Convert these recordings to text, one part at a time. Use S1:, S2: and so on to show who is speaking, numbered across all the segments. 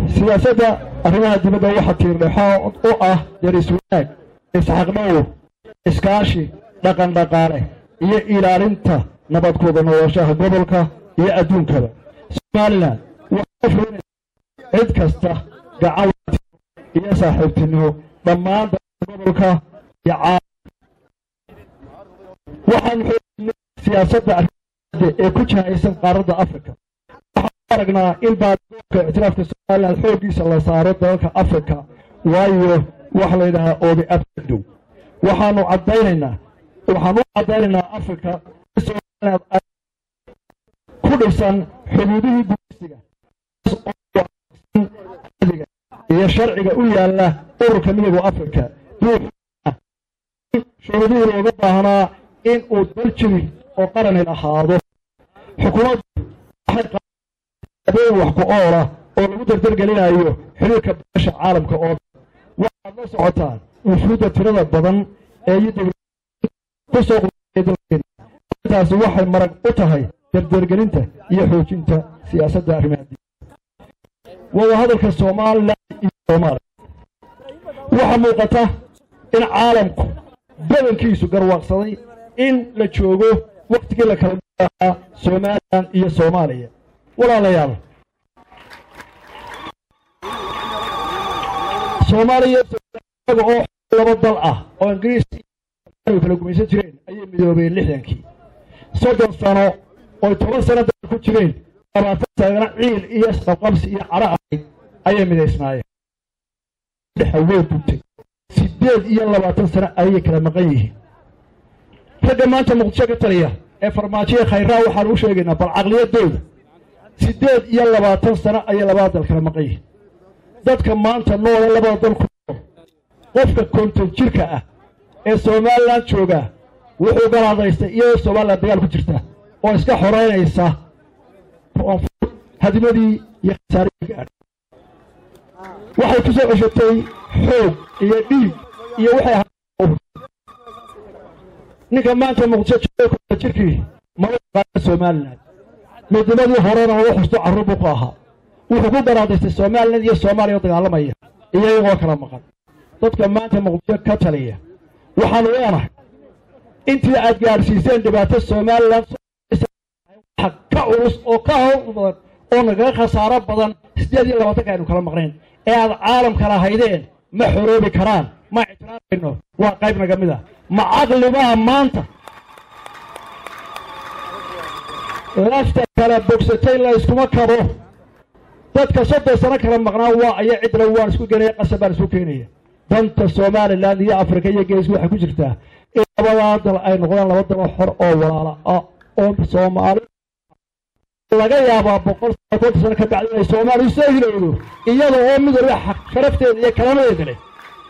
S1: siyaasadda arrimaha dibadda waxa tiirdhexo u ah deris wanaag isxaqdhowr iskaashi dhaqan dhaqaale iyo ilaalinta nabadkooda noloshaha gobolka iyo adduunkaba Somaliland waxay fulinaysaa cid kasta gacan iyo saaxiibtinimo dhammaan gobolka iyo waxaan siyaasadda ee ku jahaysan qaaradda Afrika waxaan aragnaa in baadka ictiraafka Somaliland xoogiisa la saaro dalalka Afrika waayo wax la yiraahdo oobi abdow waxaanu cadaynaynaa Afrika Somaliland ku dhisan xuduudihii gumaysiga iyo sharciga u yaala ururka midowga Afrika shuruudihii looga baahnaa in uu dal jiri oo qaran ahaado xukuumaddu waxay qaadeen wax ku oora oo lagu dardargelinayo xiriirka beesha caalamka oo waxaad la socotaan wufuudda tirada badan ee ku soo qaaday taasi waxay marag u tahay dardargelinta iyo xoojinta siyaasadda arrimaha wada hadalka Soomaaliland iyo Soomaaliya waxa muuqata in caalamku badankiisu garwaaqsaday in la joogo waqtigii la kala dhigay Soomaaliland iyo Soomaaliya walaalayaal Soomaaliya oo laba dal ah oo Ingiriis ay kala gumaysan jireen ayay midoobeen 60kii 30 sano oo 10 sano ku jireen abaatana ciil iyo qabqabsi iyo cara ayay mideysnaayeen dhaxaway buntay 28 sano ayay kala maqan yihiin ragga maanta Muqdisho ka taliya ee farmaajiye khayraa waxaan u sheegaynaa bal aqliyadooda 28 sano ayay labada dal kala maqan yihiin dadka maanta nool labada dal ku qofka konton jirka ah ee Soomaaliland jooga wuxuu galaadaystay iyo Soomaaliland dagaal ku jirta oo iska xoreynaysa hadimadii iyo khasaarihii waxay ku soo ceshatay xoog iyo dhiig iyo waxay ninka maanta Muqdisho jooga jirkii madaxda Soomaaliland midnimada horena oo xusto carruur ku ahaa wuxuu ku galaadaystay Soomaaliland iyo Soomaaliya dagaalamaya iyagoo kala maqan dadka maanta Muqdisho ka taliya waxaan leenahay intii aad gaarsiiseen dhibaato Soomaaliland ka culus oo ka hawl badan oo naga khasaaro badan 28 aynu kala maqneen ee aad caalamka la haydeen ma xoroobi karaan ma ictiraafayno waa qayb naga mid ah ma aqlibaha maanta lafta kala bogsatay la iskuma kabo dadka 30 sano kala maqnaa waa ay cidla waan isku galay qasabaan isku keenaya danta Soomaaliland iyo Afrika iyo gees waxa ku jirta in labada dal ay noqdaan laba dal xor oo walaalo ah oo Soomaali laga yaabaa 100 sano ka bacdi ay Soomaaliya soo hilowdo iyadoo oo mid walba xaq sharafteeda iyo kalaamadeeda leh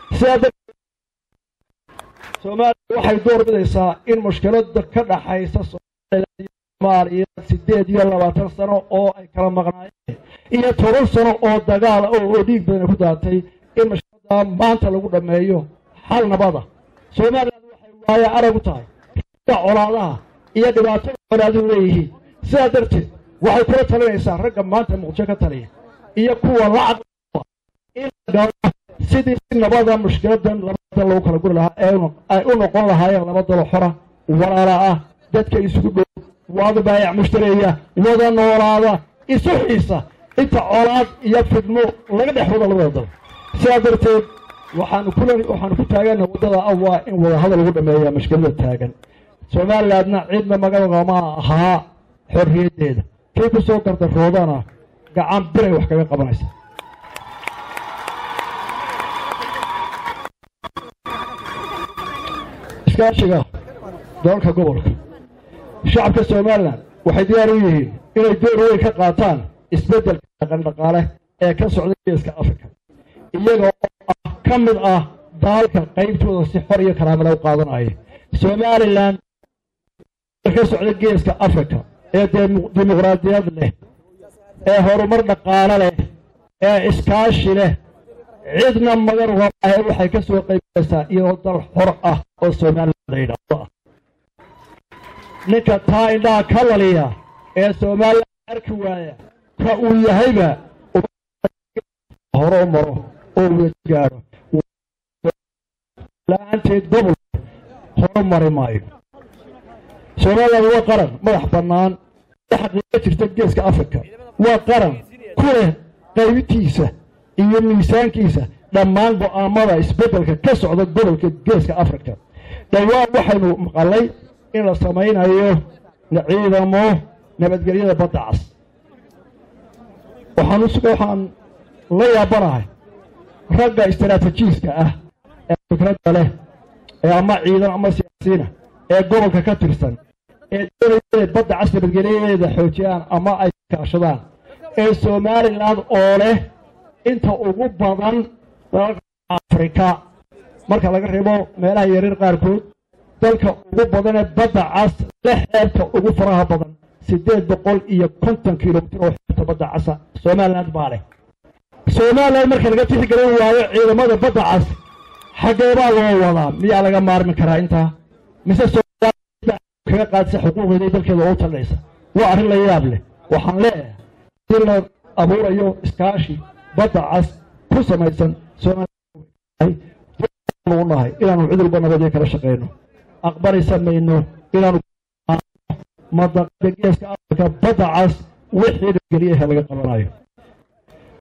S1: Soomaaliya waxay door bidaysaa in mushkiladda ka dhaxaysa Soomaaliya 28 sano oo ay kala maqnaayeen iyo 10 sano oo dagaal oo dhiig badan ku daatay in mushkiladda maanta lagu dhameeyo xal nabada Soomaaliya waxay waaya arag u tahay colaadaha iyo dhibaatada walaadu leeyihiin sidaa darteed waxay kula talinaysaa ragga maanta Muqdisho ka taliya iyo kuwa lacag in sidii nabada mushkiladan labada loo kala guri lahaa ay u noqon lahaayeen laba dal xora walaala ah dadka isugu dhow wada baayac mushtareeya wada noolaada isu xiisa inta colaad iyo fidmo laga dhaxwada labada dal sidaa darteed waxaan ku taagan wadada awaa in wada hadal lagu dhameeyo mushkilada taagan Soomaalilandna cidna magaca ma aha xorriyadeeda kay ku soo gardaroodana gacan biray wax kaga qabanaysa iskaashiga dalka gobolka shacabka Soomaaliland waxay diyaar u yihiin inay door weyn ka qaataan isbeddelka dhaqan dhaqaale ee ka socda geeska Afrika iyagoo ka mid ah dalka qaybtooda si xor iyo karaamo leh u qaadanaya Soomaaliland ka socda geeska Afrika ee dimuqraadiyad leh ee horumar dhaqaale leh ee iskaashi leh cidna magar waxay ka soo qaybeysaa iyadoo dal xor ah oo Soomaaliland ay dhaqdo ninka taayda kalaliya ee Soomaaliland arki waaya ka uu yahayba hore u maro oo wada gaaro la-aanteed gobol hore mari maayo Soomaaliland waa qaran madax bannaan xaqiiqo jirta geeska Afrika waa qaran ku leh qaybtiisa iyo miisaankiisa dhammaan go'aamada isbeddelka ka socda gobolka geeska Afrika dhawaan waxaynu maqalay in la samaynayo ciidamo nabadgelyada badda cas waxaan la yaabanahay ragga istaraatiijiska ah ee fikradda leh ee ama ciidan ama siyaasiyiin ee gobolka ka tirsan ee doonaya badda cas nabadgelyadeeda xoojiyaan ama ay kaashadaan ee Soomaaliland oo leh inta ugu badan dalalka Afrika marka laga reebo meelaha yaryar qaarkood dalka ugu badan ee badda cas leh xeebta ugu faraha badan 850 kiiloomitir oo xeebta badda cas Soomaaliland baa leh Soomaaliland marka laga tixgelin waayo ciidamada badda cas xagee baa loo wadaa miyaa laga maarmi karaa inta mise Soomaaliland kaga qaadsan xuquuqdeeda dalkeeda oo talaysa waa arrin la yaab leh waxaan leeyahay in la abuurayo iskaashi badda cas ku samaysan Soomaaliland loonahay inaanu cid walba nabad kala shaqeyno aqbali samayno inaanu madaqada geeska Afrika badda cas wixii galiyaha laga qabanayo